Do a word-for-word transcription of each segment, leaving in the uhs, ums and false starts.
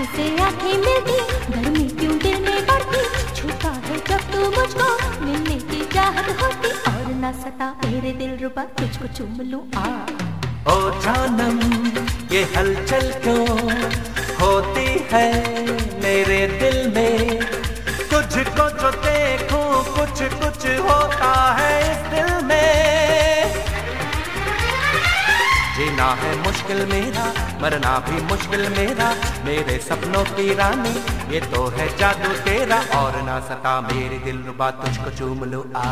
आंखों से आंखें मिलती, गर्मी क्यों दिल में बढ़ती, छूता है जब तू मुझको, मिलने की चाहत होती, और ना सता मेरे दिल रुबा, तुझको चूम लूं आ। ओ जानम ये हलचल क्यों होती है मेरे दिल में, तुझको जो देखूं कुछ कुछ होता है इस दिल में। जीना है मुश्किल मेरा, मरना भी मुश्किल मेरा, मेरे सपनों की रानी ये तो है जादू तेरा, और ना सता मेरे दिल रुबा, तुझको चूम लो आ।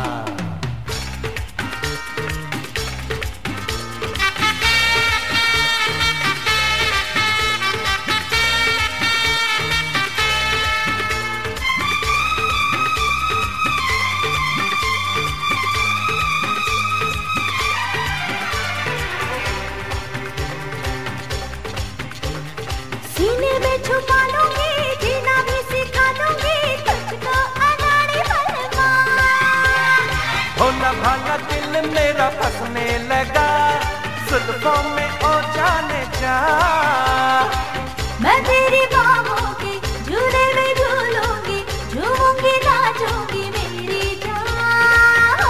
सीने में छुपा लूंगी, जीना भी सिखा दूंगी, तुझको अनाड़ी बलवा। भोला भाला दिल मेरा फंसने लगा, जुल्फों में ओ जाने जा। मैं तेरी बाहों के झूले में झूलूंगी, झूमूंगी नाचूंगी मेरी जान।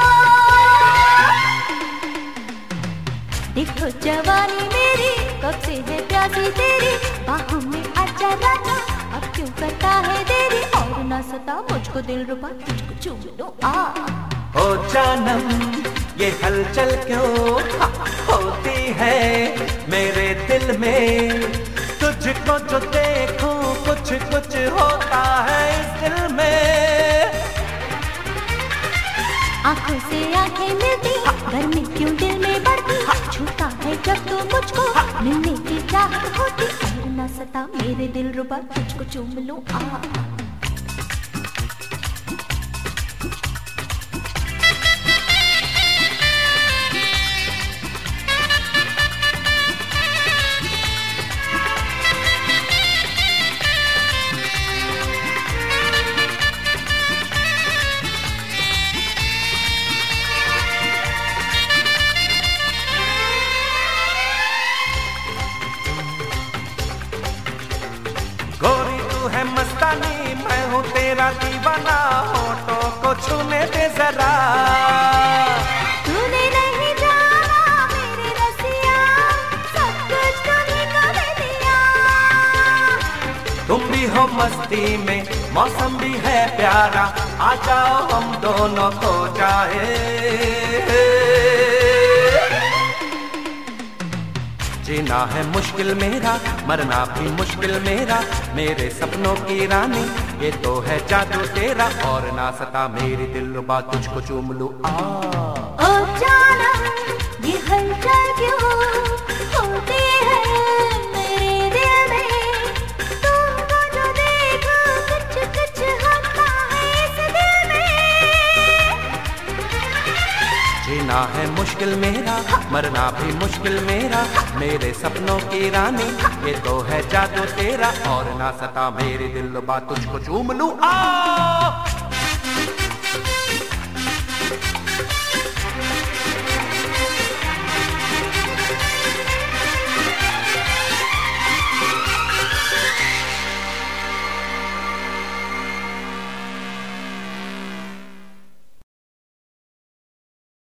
देखो जवानी मेरी कब से है प्यासी तेरी, बाहों में आजा राजा अब क्यों करता है देरी, और ना सता मुझको दिल रुबा, तुझको चूम लो आ। ओ जानम ये हलचल क्यों होती है मेरे दिल में, तुझको जो देखूं कुछ कुछ होता है इस दिल में। आंखों से आंखें मिलती, गर्मी क्यों दिल में बढ़ती, छूता है जब तू मुझको, मिलने की चाहत होती, और ना सता मेरे दिल रुबा, तुझको चूम लूं आ। गोरी तू है मस्तानी, मैं हूँ तेरा दीवाना, होठों को छूने दे जरा। तूने नहीं जाना मेरे रसिया, सब कुछ तूने कर दिया। तुम भी हो मस्ती में, मौसम भी है प्यारा, आ जाओ हम दोनों खो जाए। जीना है मुश्किल मेरा, मरना भी मुश्किल मेरा, मेरे सपनों की रानी ये तो है जादू तेरा, और ना सता मेरी दिल रुबा, तुझको चूम लूं आ। ओ जानम ये हलचल क्यों होती है मेरे दिल में, तुमको जो देखो कुछ कुछ होता है इस दिल में। जीना है मुश्किल मेरा, मरना भी मुश्किल मेरा, मेरे सपनों की रानी ये तो है जादू तेरा, और ना सता मेरे दिल रुबा, तुझको चूम लूं आ।